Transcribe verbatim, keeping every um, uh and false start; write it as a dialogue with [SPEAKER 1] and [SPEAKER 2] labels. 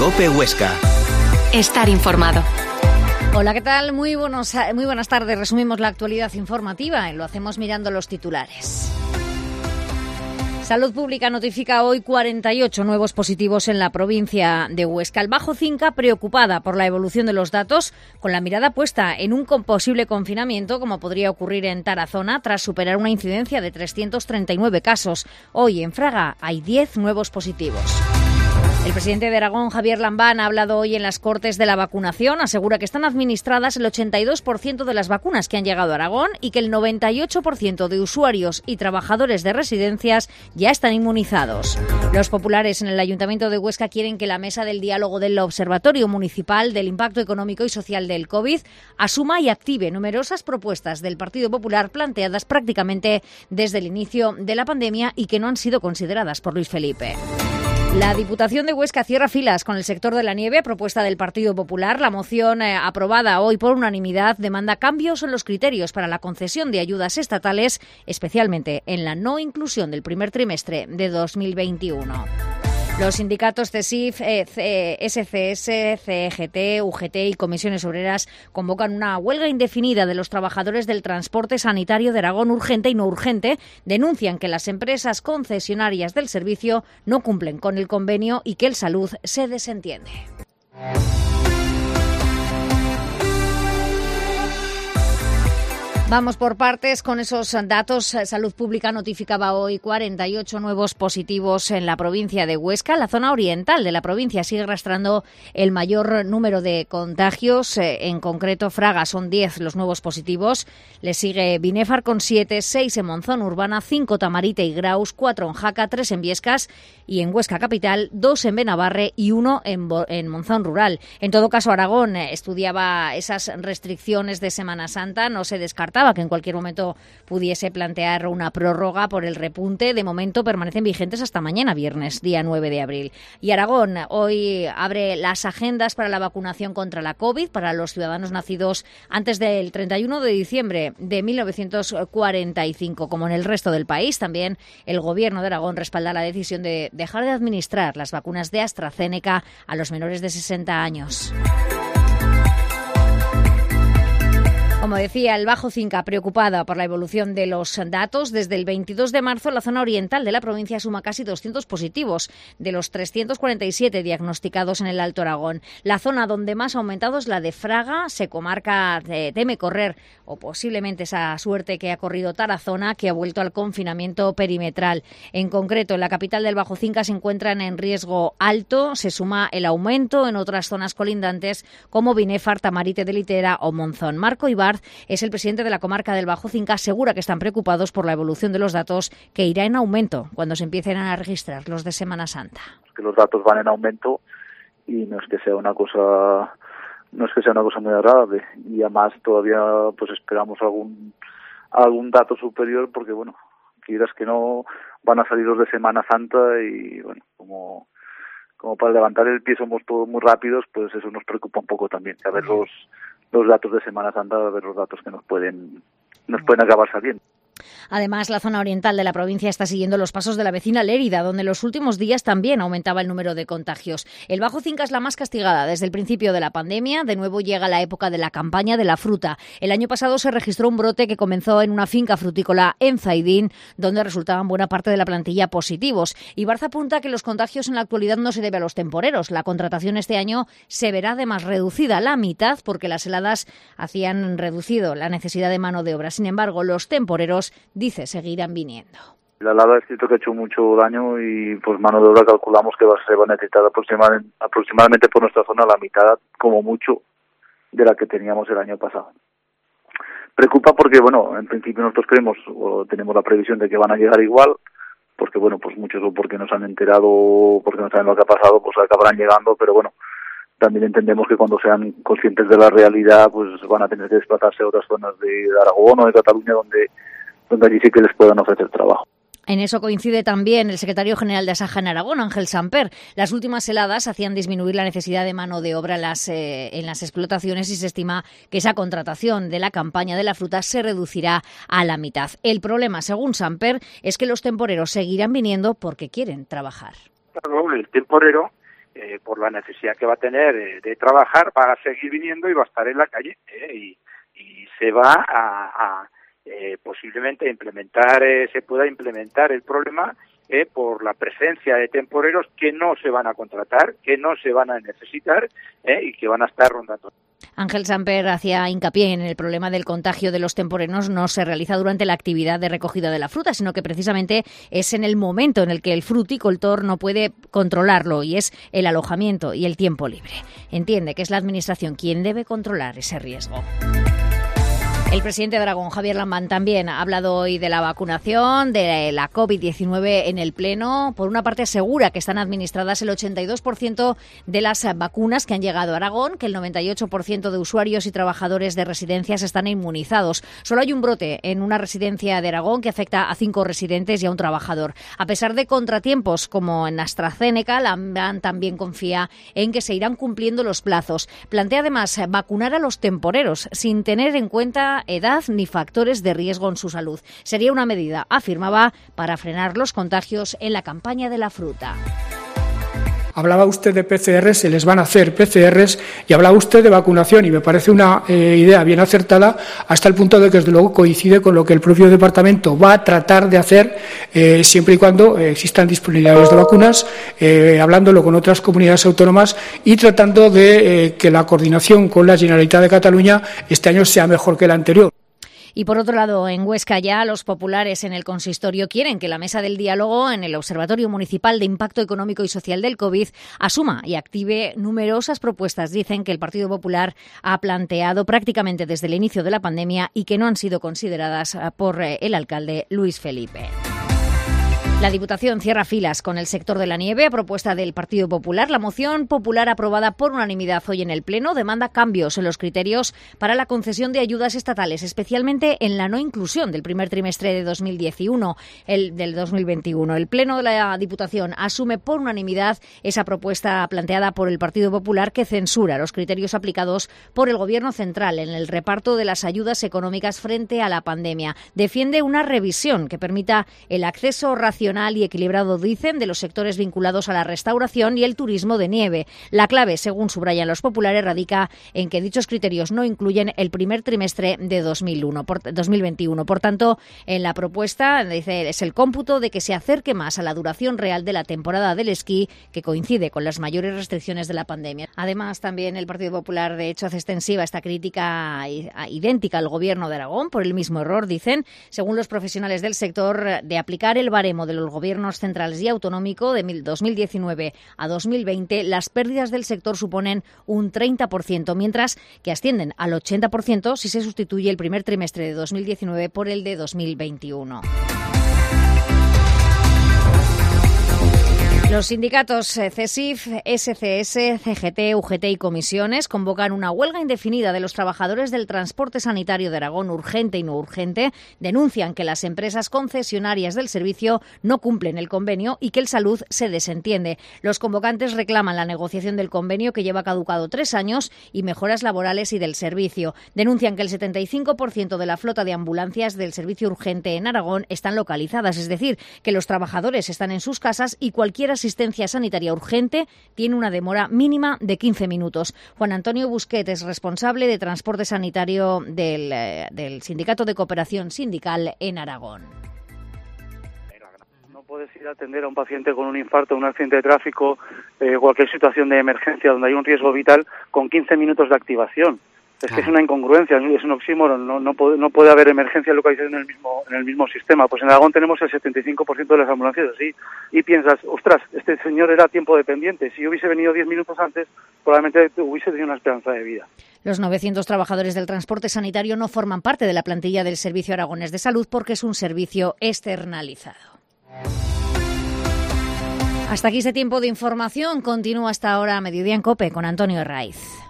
[SPEAKER 1] COPE Huesca.
[SPEAKER 2] Estar informado.
[SPEAKER 3] Hola, ¿qué tal? Muy, buenos, muy buenas tardes. Resumimos la actualidad informativa y lo hacemos mirando los titulares. Salud Pública notifica hoy cuarenta y ocho nuevos positivos en la provincia de Huesca. El Bajo Cinca, preocupada por la evolución de los datos, con la mirada puesta en un posible confinamiento, como podría ocurrir en Tarazona, tras superar una incidencia de trescientos treinta y nueve casos. Hoy en Fraga hay diez nuevos positivos. El presidente de Aragón, Javier Lambán, ha hablado hoy en las Cortes de la vacunación. Asegura que están administradas el ochenta y dos por ciento de las vacunas que han llegado a Aragón y que el noventa y ocho por ciento de usuarios y trabajadores de residencias ya están inmunizados. Los populares en el Ayuntamiento de Huesca quieren que la mesa del diálogo del Observatorio Municipal del Impacto Económico y Social del COVID asuma y active numerosas propuestas del Partido Popular planteadas prácticamente desde el inicio de la pandemia y que no han sido consideradas por Luis Felipe. La Diputación de Huesca cierra filas con el sector de la nieve a propuesta del Partido Popular. La moción eh, aprobada hoy por unanimidad demanda cambios en los criterios para la concesión de ayudas estatales, especialmente en la no inclusión del primer trimestre de dos mil veintiuno. Los sindicatos CESIF, S C S, C E G T, U G T y Comisiones Obreras convocan una huelga indefinida de los trabajadores del transporte sanitario de Aragón urgente y no urgente. Denuncian que las empresas concesionarias del servicio no cumplen con el convenio y que el Salud se desentiende. Vamos por partes con esos datos. Salud Pública notificaba hoy cuarenta y ocho nuevos positivos en la provincia de Huesca. La zona oriental de la provincia sigue arrastrando el mayor número de contagios. En concreto, Fraga son diez los nuevos positivos. Le sigue Binéfar con siete, seis en Monzón Urbana, cinco Tamarite y Graus, cuatro en Jaca, tres en Viescas y en Huesca Capital, dos en Benabarre y uno en, Bo- en Monzón Rural. En todo caso, Aragón estudiaba esas restricciones de Semana Santa. No se descarta que en cualquier momento pudiese plantear una prórroga por el repunte. De momento permanecen vigentes hasta mañana viernes, día nueve de abril. Y Aragón hoy abre las agendas para la vacunación contra la COVID para los ciudadanos nacidos antes del treinta y uno de diciembre de mil novecientos cuarenta y cinco. Como en el resto del país, también el Gobierno de Aragón respalda la decisión de dejar de administrar las vacunas de AstraZeneca a los menores de sesenta años. Como decía, el Bajo Cinca, preocupada por la evolución de los datos, desde el veintidós de marzo la zona oriental de la provincia suma casi doscientos positivos, de los trescientos cuarenta y siete diagnosticados en el Alto Aragón. La zona donde más ha aumentado es la de Fraga. Se comarca eh, teme correr, o posiblemente esa suerte que ha corrido Tarazona, que ha vuelto al confinamiento perimetral. En concreto, en la capital del Bajo Cinca se encuentran en riesgo alto. Se suma el aumento en otras zonas colindantes como Binéfar, Tamarite de Litera o Monzón. Marco Ibar es el presidente de la comarca del Bajo Cinca, asegura que están preocupados por la evolución de los datos, que irá en aumento cuando se empiecen a registrar los de Semana Santa.
[SPEAKER 4] Que los datos van en aumento y no es que sea una cosa no es que sea una cosa muy agradable, y además todavía pues esperamos algún algún dato superior porque bueno, quieras que no, van a salir los de Semana Santa y bueno, como como para levantar el pie somos todos muy rápidos, pues eso nos preocupa un poco también, a ver los los datos de Semana Santa, a ver los datos que nos pueden nos pueden acabar saliendo.
[SPEAKER 3] Además, la zona oriental de la provincia está siguiendo los pasos de la vecina Lérida, donde en los últimos días también aumentaba el número de contagios. El Bajo Cinca es la más castigada desde el principio de la pandemia. De nuevo llega la época de la campaña de la fruta. El año pasado se registró un brote que comenzó en una finca frutícola en Zaidín, donde resultaban buena parte de la plantilla positivos. Ibarza apunta que los contagios en la actualidad no se debe a los temporeros. La contratación este año se verá además reducida a la mitad porque las heladas hacían reducido la necesidad de mano de obra. Sin embargo, los temporeros, dice, seguirán viniendo.
[SPEAKER 4] La helada es cierto que ha hecho mucho daño y pues mano de obra calculamos que va, se va a necesitar aproximadamente, aproximadamente por nuestra zona la mitad, como mucho, de la que teníamos el año pasado. Preocupa porque, bueno, en principio nosotros creemos o tenemos la previsión de que van a llegar igual, porque, bueno, pues muchos o porque nos han enterado, porque no saben lo que ha pasado, pues acabarán llegando, pero bueno, también entendemos que cuando sean conscientes de la realidad, pues van a tener que desplazarse a otras zonas de Aragón o de Cataluña donde donde allí sí que les puedan ofrecer trabajo.
[SPEAKER 3] En eso coincide también el secretario general de Asaja en Aragón, Ángel Samper. Las últimas heladas hacían disminuir la necesidad de mano de obra en las, eh, en las explotaciones y se estima que esa contratación de la campaña de la fruta se reducirá a la mitad. El problema, según Samper, es que los temporeros seguirán viniendo porque quieren trabajar.
[SPEAKER 5] Claro, el temporero
[SPEAKER 1] eh, por la necesidad que va a tener eh, de trabajar, va a seguir viniendo y va a estar en la calle, eh, y, y se va a, a eh, posiblemente implementar, eh, se pueda implementar el problema eh, por la presencia de temporeros que no se van a contratar, que no se van a necesitar eh, y que van a estar rondando.
[SPEAKER 3] Ángel Samper hacía hincapié en el problema del contagio de los temporeros no se realiza durante la actividad de recogida de la fruta, sino que precisamente es en el momento en el que el fruticultor no puede controlarlo, y es el alojamiento y el tiempo libre. Entiende que es la Administración quien debe controlar ese riesgo. El presidente de Aragón, Javier Lambán, también ha hablado hoy de la vacunación, de la COVID diecinueve en el Pleno. Por una parte, asegura que están administradas el ochenta y dos por ciento de las vacunas que han llegado a Aragón, que el noventa y ocho por ciento de usuarios y trabajadores de residencias están inmunizados. Solo hay un brote en una residencia de Aragón que afecta a cinco residentes y a un trabajador. A pesar de contratiempos como en AstraZeneca, Lambán también confía en que se irán cumpliendo los plazos. Plantea además vacunar a los temporeros sin tener en cuenta edad ni factores de riesgo en su salud. Sería una medida, afirmaba, para frenar los contagios en la campaña de la fruta.
[SPEAKER 5] Hablaba usted de P C Rs, se les van a hacer P C Rs, y hablaba usted de vacunación, y me parece una eh, idea bien acertada, hasta el punto de que desde luego coincide con lo que el propio departamento va a tratar de hacer eh, siempre y cuando eh, existan disponibilidades de vacunas, eh, hablándolo con otras comunidades autónomas y tratando de eh, que la coordinación con la Generalitat de Cataluña este año sea mejor que el anterior.
[SPEAKER 3] Y por otro lado, en Huesca ya los populares en el consistorio quieren que la mesa del diálogo en el Observatorio Municipal de Impacto Económico y Social del COVID asuma y active numerosas propuestas. Dicen que el Partido Popular ha planteado prácticamente desde el inicio de la pandemia y que no han sido consideradas por el alcalde Luis Felipe. La Diputación cierra filas con el sector de la nieve a propuesta del Partido Popular. La moción popular aprobada por unanimidad hoy en el Pleno demanda cambios en los criterios para la concesión de ayudas estatales, especialmente en la no inclusión del primer trimestre de dos mil veintiuno, el del dos mil veintiuno. El Pleno de la Diputación asume por unanimidad esa propuesta planteada por el Partido Popular, que censura los criterios aplicados por el Gobierno central en el reparto de las ayudas económicas frente a la pandemia. Defiende una revisión que permita el acceso racional y equilibrado, dicen, de los sectores vinculados a la restauración y el turismo de nieve. La clave, según subrayan los populares, radica en que dichos criterios no incluyen el primer trimestre de dos mil uno, por, dos mil veintiuno. Por tanto, en la propuesta, dice, es el cómputo de que se acerque más a la duración real de la temporada del esquí, que coincide con las mayores restricciones de la pandemia. Además, también el Partido Popular, de hecho, hace extensiva esta crítica idéntica al Gobierno de Aragón por el mismo error, dicen, según los profesionales del sector, de aplicar el baremo de los gobiernos centrales y autonómico de dos mil diecinueve a dos mil veinte, las pérdidas del sector suponen un treinta por ciento, mientras que ascienden al ochenta por ciento si se sustituye el primer trimestre de dos mil diecinueve por el de dos mil veintiuno. Los sindicatos CESIF, S C S, C G T, U G T y comisiones convocan una huelga indefinida de los trabajadores del transporte sanitario de Aragón, urgente y no urgente. Denuncian que las empresas concesionarias del servicio no cumplen el convenio y que el Salud se desentiende. Los convocantes reclaman la negociación del convenio, que lleva caducado tres años, y mejoras laborales y del servicio. Denuncian que el setenta y cinco por ciento de la flota de ambulancias del servicio urgente en Aragón están localizadas, es decir, que los trabajadores están en sus casas y cualquier asistencia sanitaria urgente tiene una demora mínima de quince minutos. Juan Antonio Busquet es responsable de transporte sanitario del, eh, del Sindicato de Cooperación Sindical en Aragón.
[SPEAKER 6] No puedes ir a atender a un paciente con un infarto, un accidente de tráfico, eh, cualquier situación de emergencia donde hay un riesgo vital con quince minutos de activación. Es que es una incongruencia, es un oxímoron, no, no, puede, no puede haber emergencia localizada en el mismo en el mismo sistema. Pues en Aragón tenemos el setenta y cinco por ciento de las ambulancias así, y piensas, ostras, este señor era tiempo dependiente, si yo hubiese venido diez minutos antes, probablemente hubiese tenido una esperanza de vida.
[SPEAKER 3] Los novecientos trabajadores del transporte sanitario no forman parte de la plantilla del Servicio Aragonés de Salud porque es un servicio externalizado. Hasta aquí este tiempo de información. Continúa hasta ahora Mediodía en COPE con Antonio Herraiz.